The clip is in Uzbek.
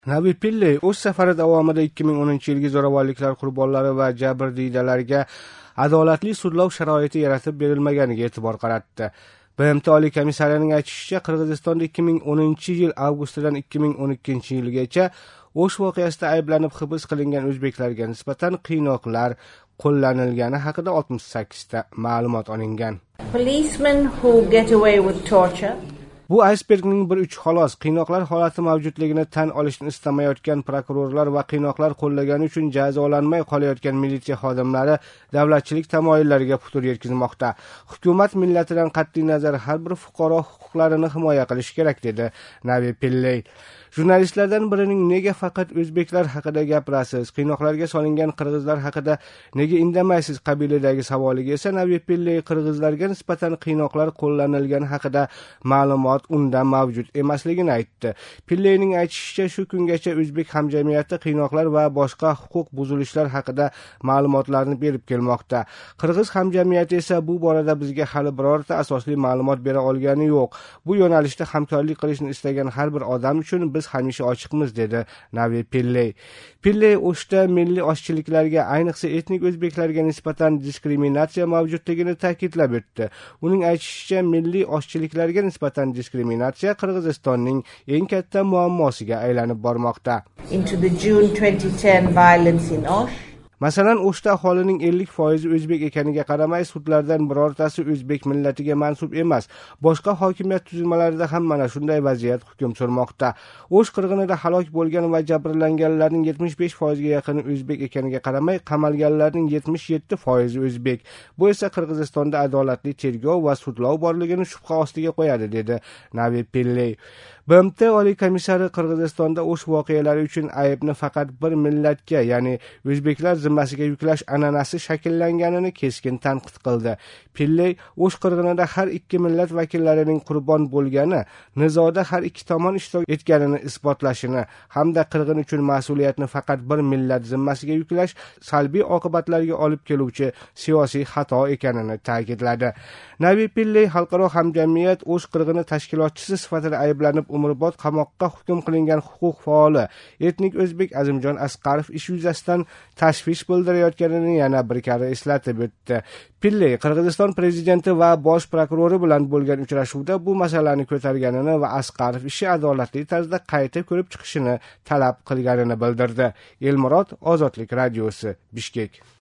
Nabi Pillay o'z safari davomida 2010-yilgi zo'ravonliklar qurbonlari va jabrdiydalarga adolatli sudlov sharoiti yaratib berilmaganiga e'tibor qaratdi. BMT Oliy komissariyaning aytishicha, Qirg'izistonda 2010-yil avgustidan 2012-yilgacha O'sh voqeasida ayblanib hibs qilingan o'zbeklarga nisbatan qiynoqlar qo'llanilgani haqida 68 ta ma'lumot olingan. Policemen who get away with torture. Bu aysbergning bir uchi xolos. Qiynoqlar holati mavjudligini tan olishni istamayotgan prokurorlar va qiynoqlar qo'llagani uchun jazolanmay qolayotgan militsiya xodimlari davlatchilik tamoyillariga putur yetkazmoqda. Hukumat millatidan qat'iy nazar har bir fuqaro huquqlarini himoya qilish kerak, dedi Nabi Pillay. Jurnalistlardan birining nega faqat o'zbeklar haqida gapirasiz, qiynoqlarga solingan qirg'izlar haqida nega indamaysiz qabilidagi savoliga esa Nabi Pillay qirg'izlarga nisbatan qiynoqlar qo'llanilgani haqida ma'lumot unda mavjud emasligini aytdi. Pillayning aytishicha, shu kungacha o'zbek hamjamiyati qiynoqlar va boshqa huquq buzilishlar haqida ma'lumotlarni berib kelmoqda. Qirg'iz hamjamiyati esa bu borada bizga hali birorta asosli ma'lumot bera olgani yo'q. Bu yo'nalishda hamkorlik qilishni istagan har bir odam uchun biz hamisha ochiqmiz, dedi Nabi Pillay. Pillay O'shda milliy oshchiliklarga, ayniqsa etnik o'zbeklarga nisbatan diskriminatsiya mavjudligini ta'kidlab o'tdi. Uning aytishicha, milliy oshchiliklarga nisbatan diskriminatsiya Qirg'izistonning eng katta muammosiga aylanib bormoqda. Into the June 2010 violence in Osh. Masalan, O'shda aholining 50% o'zbek ekaniga qaramay, sudlardan birortasi o'zbek millatiga mansub emas. Boshqa hokimiyat tuzilmalarida ham mana shunday vaziyat hukm surmoqda. O'sh qirg'inida halok bo'lgan va jabrlanganlarning 75% ga yaqini o'zbek ekaniga qaramay, qamalganlarning 77% o'zbek. Bu esa Qirg'izistonda adolatli tergov va sudlov borligini shubha ostiga qo'yadi, dedi Nabi Pillay. BMT Oliy komissari Qirg'izistonda O'sh voqealari uchun aybni faqat bir millatga, ya'ni o'zbeklar zimmasiga yuklash an'anasi shakllanganini keskin tanqid qildi. Pillay O'sh qirg'inida har ikki millat vakillarining qurbon bo'lgani, nizoda har ikki tomon ishtirok etganini isbotlashini hamda qirg'in uchun mas'uliyatni faqat bir millat zimmasiga yuklash salbiy oqibatlarga olib keluvchi siyosiy xato ekanini ta'kidladi. Nabi Pillay xalqaro hamjamiyat O'sh qirg'ini tashkilotchisi sifatida ayblanib umrbod qamoqqa hukm qilingan huquq faoli etnik o'zbek Azimjon Asqarov ish yuzasidan tashvish bildirayotganini yana bir karra eslatib o'tdi. Pillay Qirg'iziston prezidenti va bosh prokurori bilan bo'lgan uchrashuvda bu masalani ko'targanini va Asqarov ishi adolatli tarzda qayta ko'rib chiqishini talab qilganini bildirdi. Elmurod, Ozodlik radiosi, Bishkek.